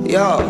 Yo.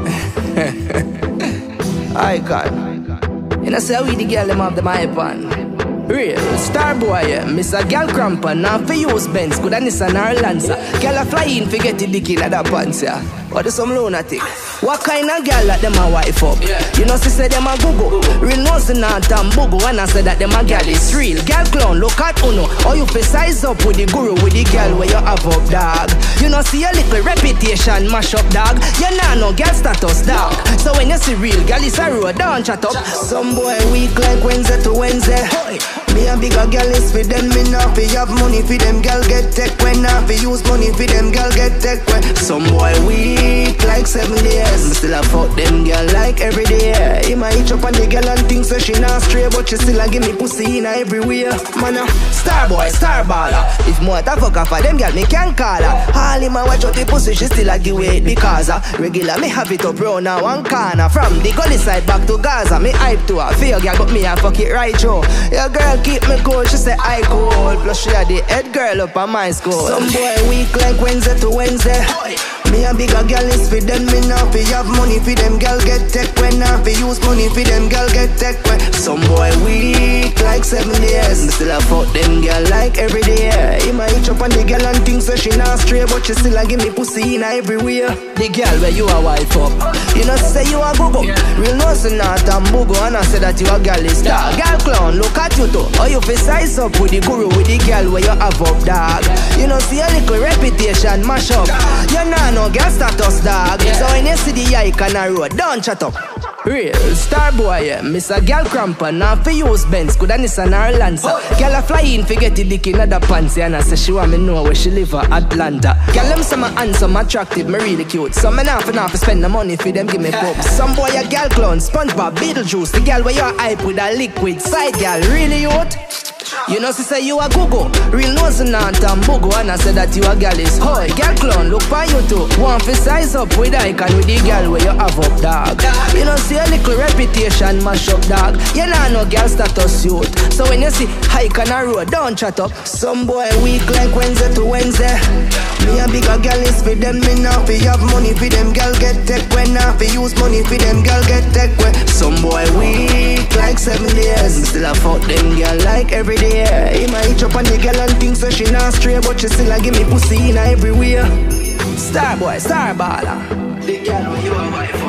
Icon. You know, say we the girl them have the hype on. Real star boy, yeah. Miss a girl cramper, now for use Benz, good and Nissan or Lancer. Girl a fly in, forget the dick in that pants, yeah. What is some lunatic? What kind of girl that them a wife up? Yeah. You know, she say them a go-go. Real nose not and bugo. When I say that them a girl is real. Girl clown, look at Uno. Or you fi size up with the guru, with the girl where you have up, dog. You know, see a little reputation mash up, dog. You nah no girl status, dog. So when you see real girl, it's a road, don't chat up. Some boy weak like Wednesday to Wednesday. Me a bigger girl is for them, me not fi have money for them. Girl get tech when not fi use money for them. Girl get tech when. Some boy weak like 7 days. Me still a fuck them girl like every day. He might hitch up on the girl and think so she not stray, but she still a give me pussy in everywhere. Man a star boy, star baller. If more ta fuck off for them girl, me can call her. All him a watch out the pussy, she still a give it because regular me have it up round now one corner. From the gully side back to Gaza, me hype to her. Feel girl, but me a fuck it right through. Your girl keep me cool, she say I cool. Plus she a the head girl up on my school. Some boy weak like Wednesday to Wednesday. Me a bigger girl is for them, me not fi have money for them. Girl get tech when not fi use money for them. Girl get tech when. Some boy weak like 7 days. Me still a fuck them girl like every day. He might hitch up on the girl and think so she not stray, but she still a give me pussy in everywhere. The girl where you a wife up, you know say you a go-go. Real nose not and bugo, and I say that you a girl is dog. Girl clown, look at you too. Or you fi size up with the guru, with the girl where you have up, dog. You know see a little reputation mash up. You nah no girl status, dog. So when you see the icon a road, don't chat up. Real star boy, yeah. Miss a girl cramper, now for use Benz, good and Nissan or Lancer. Girl a fly in, forget the dick in the pants, and I say she want me know where she live at Atlanta. Girl them some handsome, attractive, me really cute. So me not for spend the money for them, give me pop. Some boy a girl clown, SpongeBob, Beetlejuice. The girl where you hype with a liquid side, girl, really hot. You know, she say you a go-go. Real nose not and bugo, and I say that you a girl is hoy. Girl clown, look for you too. Want to size up with icon with the girl where you have up, dog. You know, see a little reputation mash up, dog. You know no girl status youth. So when you see icon a road, don't chat up. Some boy weak like Wednesday to Wednesday. Me a bigger girl is for them, me not fi have money for them. Girl get tech when not fi use money for them. Girl get tech when. Some boy weak like 7 days. Me still a fuck them girl like every day. He might hitch up on the girl and think so she not stray, but she still a give me pussy in everywhere. Star boy, star baller. The girl where you a wife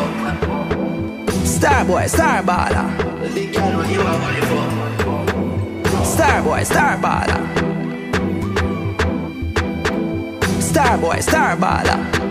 up. Star boy, star baller. The girl where you a wife up. Star boy, star baller. Star boy, star baller.